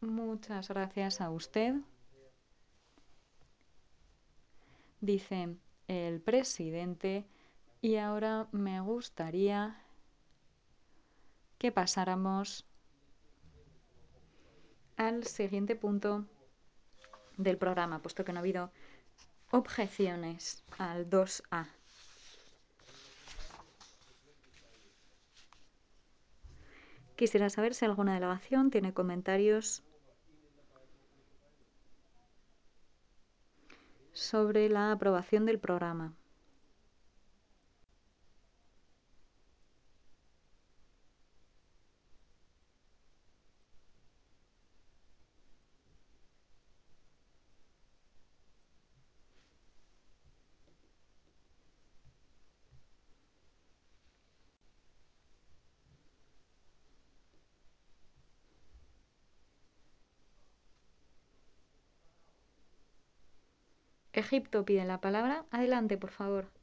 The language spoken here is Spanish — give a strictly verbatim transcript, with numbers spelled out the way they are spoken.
Muchas gracias a usted, dice el presidente, y ahora me gustaría que pasáramos al siguiente punto del programa, puesto que no ha habido objeciones al dos A. Quisiera saber si alguna delegación tiene comentarios sobre la aprobación del programa. Egipto pide la palabra. Adelante, por favor.